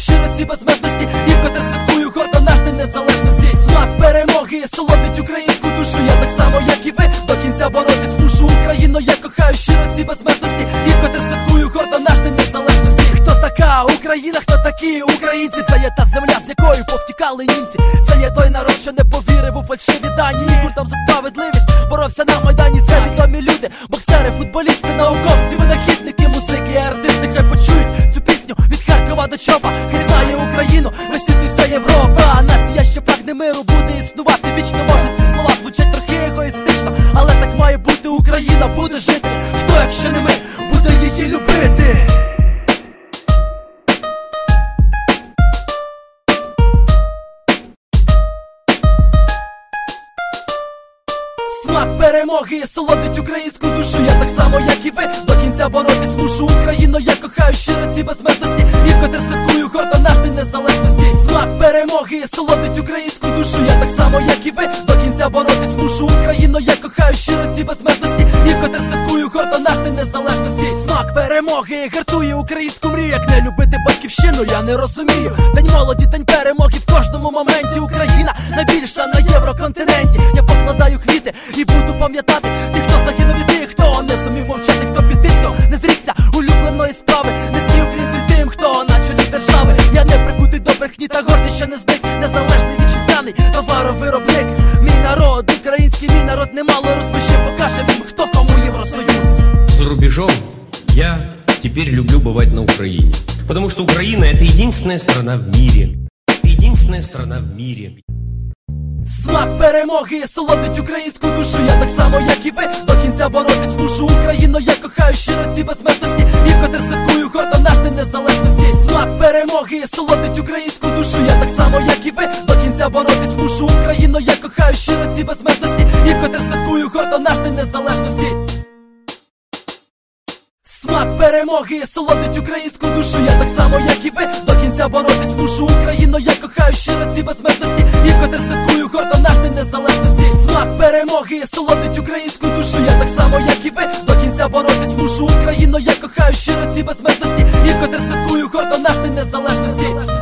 щиро ці безмежності, і вкотре святкую гордо наш День Незалежності. Смак перемоги солодить українську душу. Я так само, як і ви, до кінця боротись мушу. Україну я кохаю щиро ці безмежності, і вкотре святкую гордо наш День Незалежності. Хто така Україна, хто такі українці? Це є та земля, з якою повтікали німці. Це є той народ, що не повірив у фальшиві дані, і гуртом за справедливість боровся на Майдані. Це відомі люди, боксери, футболісти, науковці, винахідники, музики і артисти. Хай почують цю пісню від Харкова до Чопа. Хай знає Україну, весь світ і вся Європа. Нація, що прагне миру, буде існувати вічно. Може ці слова звучать трохи егоїстично, але так має бути. Україна буде жити. Хто, якщо не ми, буде її любити? Смак перемоги солодить українську душу. Я так само, як і ви, до кінця боротись мушу. Україну я кохаю щиро ці безмежності, і вкотре святкую гордо наш День Незалежності. Смак перемоги солодить українську душу. Я так само, як і ви, до кінця боротись мушу. Україну я кохаю щиро ці безмежності, і вкотре святкую гордо наш День Незалежності. Смак перемоги гартує українську мрію. Як не любити батьківщину, я не розумію. День молоді, день перемоги в кожному моменті. Україна найбільша на євроконтиненті. Я покладаю квіти і буду пам'ятати тих, хто загинув, і тих, хто не зумів мовчати, хто підтискав, не зрікся улюбленої справи. Низький уклін тим, хто на чолі держави. Я не прикутий до брехні та гордий, що не зник. Незалежний вітчизняний товаровиробник. Мій народ, український мій народ, немало розміщив. Покажем їм, хто кому Євросоюз. За рубежом я теперь люблю бывать на Украине, потому что Украина — это единственная страна в мире. Единственная страна в мире. Смак перемоги солодить українську душу. Я так само, як і ви, до кінця боротись мушу. Україну я кохаю щиро ці безмежності, і вкотре святкую гордо наш День Незалежності. Смак перемоги солодить українську душу. Я так само, як і ви, до кінця боротись мушу. Україну я кохаю щиро ці безмежності, і вкотре святкую гордо наш День Незалежності. Смак перемоги солодить українську душу. Я так само, як і ви, до кінця боротись мушу. Україну я кохаю щиро ці безмежності, і вкотре святкую гордо наш День Незалежності. Смак перемоги солодить українську душу. Я так само, як і ви, до кінця боротись мушу. Україну я кохаю щиро ці безмежності, і вкотре святкую гордо наш День Незалежності.